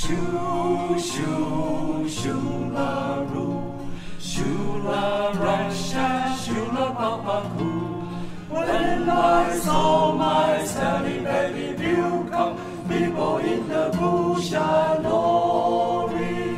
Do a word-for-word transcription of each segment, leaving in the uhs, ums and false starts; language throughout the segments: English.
Shoo, shoo, shoo-la-roo, shoo-la-ra-sha, shoo-la-ba-ba-coo. When I saw my Sally baby view come, people in the bush are glory.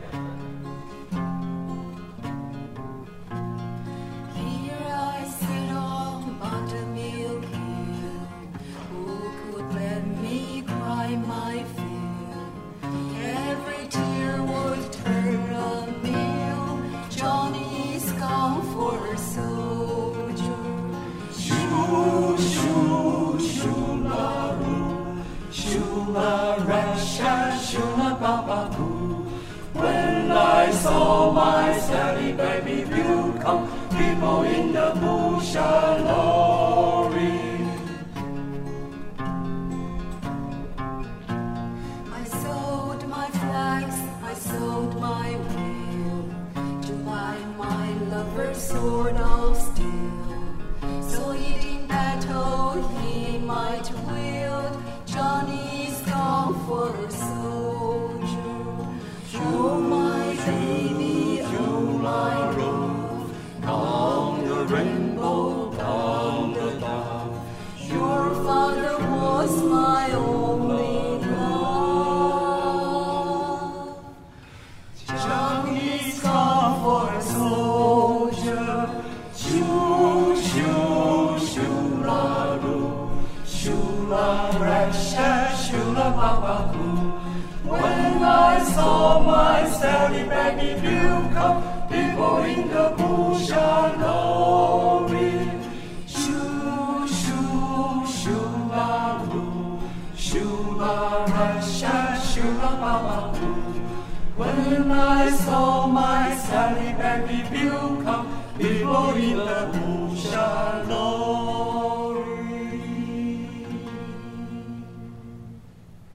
Here I sit on buttermilk hill. Who could let me cry my fill? Every tear would turn a meal. Johnny's gone for a soldier. Shoo, shoo, shoo-la-roo, shoo-la-ra-sha, shoo-la-ba-ba-coo. When I saw my Sally baby view come, people in the bush are glory. I sowed my flax, I sowed my wheel, to buy my lover's sword of steel. So in battle he might wield. Johnny's gone for a soldier. Oh my baby, oh my love, Down the rainbow, down the path, your father was my only love. Johnny's gone for a soldier. Shoo, shoo, shoo-la-roo, shoo-la-ra-sha, shoo-la-ba-ba-coo. When I saw my Sally baby view come, people in the bush are glory. Shoo, shoo, shoo-la-roo, shoo-la-ra-sha, shoo-la-ba-ba-coo. When I saw my Sally baby view come, people in the bush are glory.